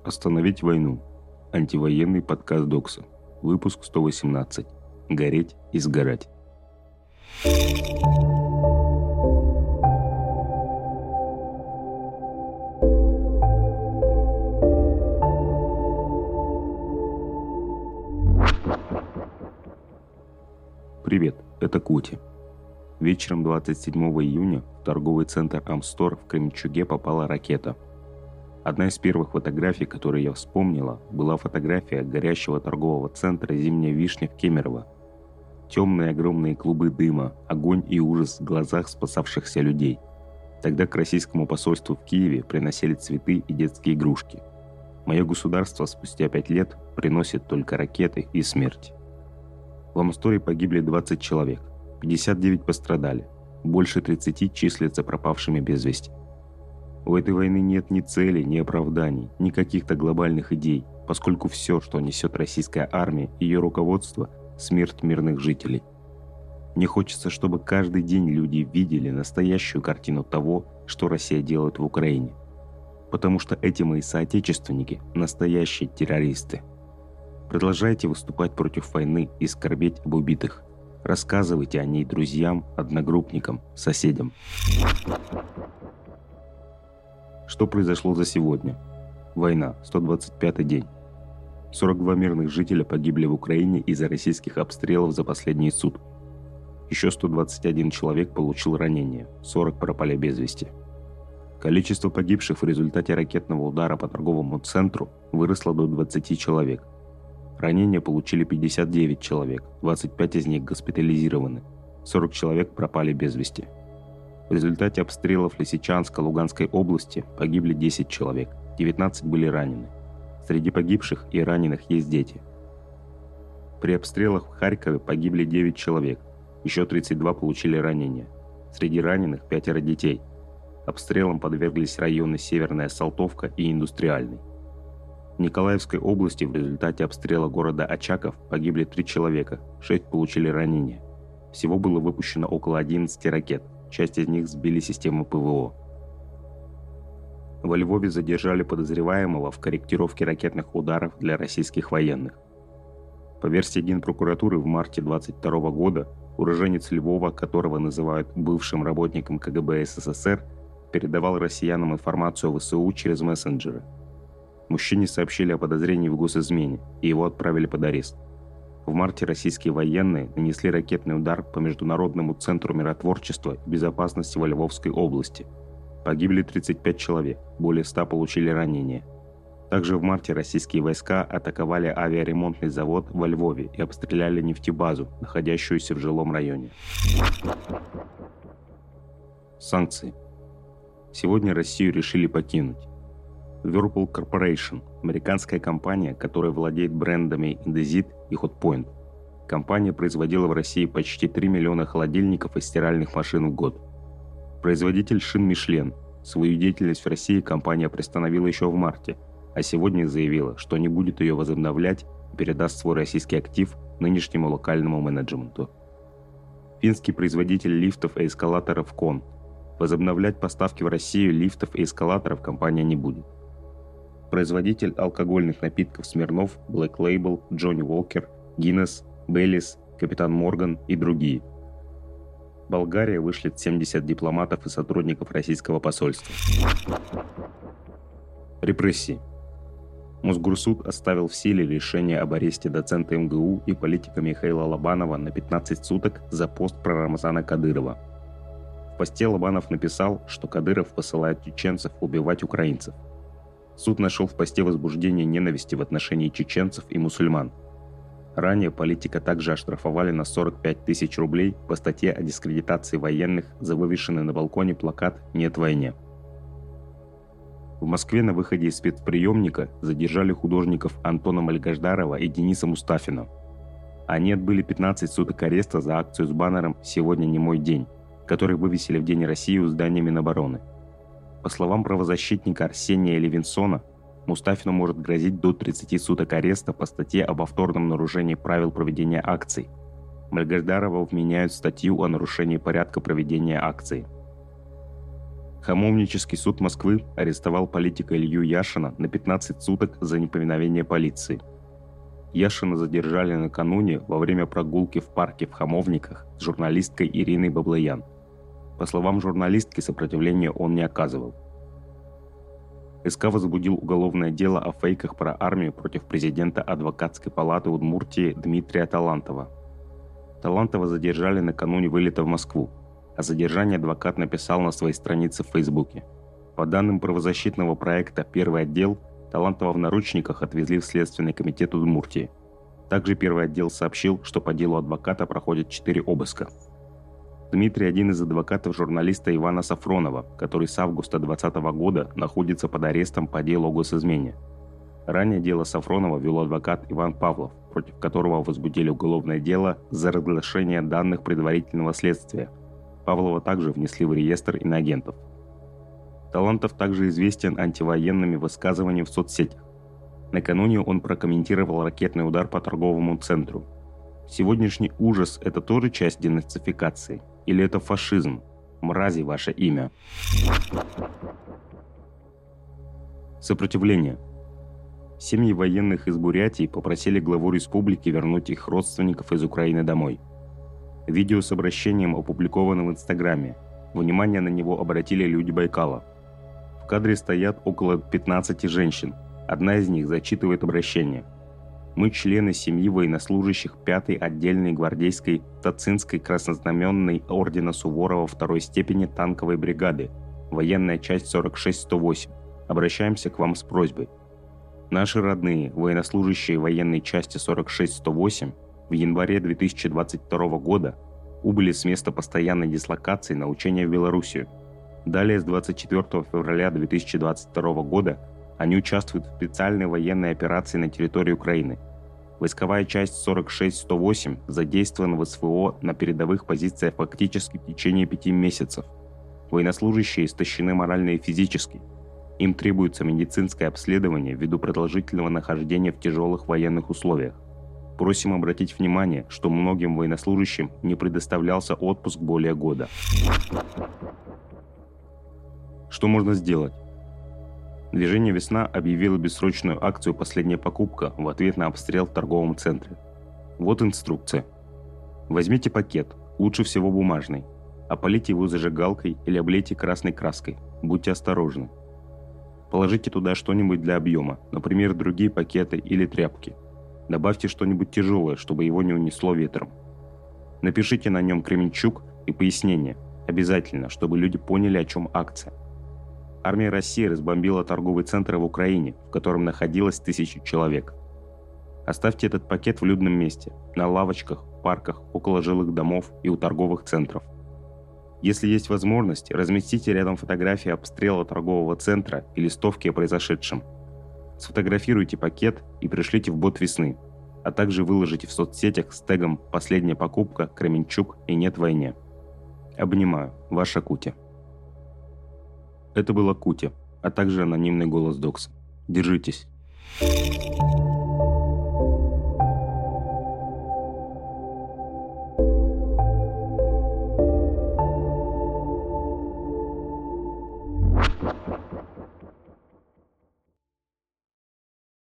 Остановить войну. Антивоенный подкаст Докса. Выпуск 118. Гореть и сгорать. Привет, это Кути. Вечером 27 июня в торговый центр Амстор в Кременчуге попала ракета. Одна из первых фотографий, которые я вспомнила, была фотография горящего торгового центра «Зимняя вишня» в Кемерово. Темные огромные клубы дыма, огонь и ужас в глазах спасавшихся людей. Тогда к российскому посольству в Киеве приносили цветы и детские игрушки. Мое государство спустя 5 лет приносит только ракеты и смерть. В Амсторе погибли 20 человек, 59 пострадали, больше 30 числятся пропавшими без вести. У этой войны нет ни целей, ни оправданий, ни каких-то глобальных идей, поскольку все, что несет российская армия и ее руководство – смерть мирных жителей. Мне хочется, чтобы каждый день люди видели настоящую картину того, что Россия делает в Украине. Потому что эти мои соотечественники – настоящие террористы. Продолжайте выступать против войны и скорбеть об убитых. Рассказывайте о ней друзьям, одногруппникам, соседям. Что произошло за сегодня? Война, 125-й день. 42 мирных жителя погибли в Украине из-за российских обстрелов за последние сутки. Еще 121 человек получил ранения, 40 пропали без вести. Количество погибших в результате ракетного удара по торговому центру выросло до 20 человек. Ранения получили 59 человек, 25 из них госпитализированы, 40 человек пропали без вести. В результате обстрелов Лисичанска Луганской области погибли 10 человек, 19 были ранены. Среди погибших и раненых есть дети. При обстрелах в Харькове погибли 9 человек, еще 32 получили ранения. Среди раненых 5 детей. Обстрелам подверглись районы Северная Салтовка и Индустриальный. В Николаевской области в результате обстрела города Очаков погибли 3 человека, 6 получили ранения. Всего было выпущено около 11 ракет. Часть из них сбили систему ПВО. Во Львове задержали подозреваемого в корректировке ракетных ударов для российских военных. По версии Генпрокуратуры, в марте 2022 года уроженец Львова, которого называют бывшим работником КГБ СССР, передавал россиянам информацию о ВСУ через мессенджеры. Мужчине сообщили о подозрении в госизмене, и его отправили под арест. В марте российские военные нанесли ракетный удар по Международному центру миротворчества и безопасности во Львовской области. Погибли 35 человек, более 100 получили ранения. Также в марте российские войска атаковали авиаремонтный завод во Львове и обстреляли нефтебазу, находящуюся в жилом районе. Санкции. Сегодня Россию решили покинуть. Whirlpool Corporation – американская компания, которая владеет брендами Indesit и Hotpoint. Компания производила в России почти 3 миллиона холодильников и стиральных машин в год. Производитель шин Michelin. Свою деятельность в России компания приостановила еще в марте, а сегодня заявила, что не будет ее возобновлять и передаст свой российский актив нынешнему локальному менеджменту. Финский производитель лифтов и эскалаторов Кон. Возобновлять поставки в Россию лифтов и эскалаторов компания не будет. Производитель алкогольных напитков Смирнов, Black Label, Johnny Walker, Guinness, Baileys, Капитан Морган и другие. Болгария вышлет 70 дипломатов и сотрудников российского посольства. Репрессии. Мосгорсуд оставил в силе решение об аресте доцента МГУ и политика Михаила Лобанова на 15 суток за пост про Рамзана Кадырова. В посте Лобанов написал, что Кадыров посылает чеченцев убивать украинцев. Суд нашел в посте возбуждение ненависти в отношении чеченцев и мусульман. Ранее политика также оштрафовали на 45 тысяч рублей по статье о дискредитации военных за вывешенный на балконе плакат «Нет войне». В Москве на выходе из спецприемника задержали художников Антона Мальгаждарова и Дениса Мустафина. Они отбыли 15 суток ареста за акцию с баннером «Сегодня не мой день», который вывесили в День России у здания Минобороны. По словам правозащитника Арсения Левинсона, Мустафину может грозить до 30 суток ареста по статье о повторном нарушении правил проведения акций. Мальгаждарова вменяют статью о нарушении порядка проведения акции. Хамовнический суд Москвы арестовал политика Илью Яшина на 15 суток за неповиновение полиции. Яшина задержали накануне во время прогулки в парке в Хамовниках с журналисткой Ириной Баблоян. По словам журналистки, сопротивления он не оказывал. СК возбудил уголовное дело о фейках про армию против президента адвокатской палаты Удмуртии Дмитрия Талантова. Талантова задержали накануне вылета в Москву. О задержании адвокат написал на своей странице в Фейсбуке. По данным правозащитного проекта «Первый отдел», Талантова в наручниках отвезли в Следственный комитет Удмуртии. Также Первый отдел сообщил, что по делу адвоката проходят 4 обыска. Дмитрий – один из адвокатов журналиста Ивана Сафронова, который с августа 2020 года находится под арестом по делу о госизмене. Ранее дело Сафронова вел адвокат Иван Павлов, против которого возбудили уголовное дело за разглашение данных предварительного следствия. Павлова также внесли в реестр иноагентов. Талантов также известен антивоенными высказываниями в соцсетях. Накануне он прокомментировал ракетный удар по торговому центру. Сегодняшний ужас – это тоже часть денацификации? Или это фашизм? Мрази ваше имя. Сопротивление. Семьи военных из Бурятии попросили главу республики вернуть их родственников из Украины домой. Видео с обращением опубликовано в Инстаграме. Внимание на него обратили люди Байкала. В кадре стоят около 15 женщин. Одна из них зачитывает обращение. «Мы члены семьи военнослужащих 5-й отдельной гвардейской Тацинской краснознаменной ордена Суворова 2-й степени танковой бригады, военная часть 46-108. Обращаемся к вам с просьбой. Наши родные, военнослужащие военной части 46-108, в январе 2022 года убыли с места постоянной дислокации на учения в Белоруссию. Далее, с 24 февраля 2022 года они участвуют в специальной военной операции на территории Украины. Войсковая часть 46-108 задействована в СВО на передовых позициях фактически в течение 5 месяцев. Военнослужащие истощены морально и физически. Им требуется медицинское обследование ввиду продолжительного нахождения в тяжелых военных условиях. Просим обратить внимание, что многим военнослужащим не предоставлялся отпуск более года. Что можно сделать? Движение «Весна» объявило бессрочную акцию «Последняя покупка» в ответ на обстрел в торговом центре. Вот инструкция. Возьмите пакет, лучше всего бумажный. Опалите его зажигалкой или облейте красной краской. Будьте осторожны. Положите туда что-нибудь для объема, например, другие пакеты или тряпки. Добавьте что-нибудь тяжелое, чтобы его не унесло ветром. Напишите на нем Кременчуг и пояснение. Обязательно, чтобы люди поняли, о чем акция. Армия России разбомбила торговый центр в Украине, в котором находилось 1000 человек. Оставьте этот пакет в людном месте, на лавочках, парках, около жилых домов и у торговых центров. Если есть возможность, разместите рядом фотографии обстрела торгового центра и листовки о произошедшем. Сфотографируйте пакет и пришлите в бот «Весны», а также выложите в соцсетях с тегом «Последняя покупка», «Кременчуг» и «Нет войне». Обнимаю, ваша Кутя. Это была Кутя, а также анонимный голос Докса. Держитесь.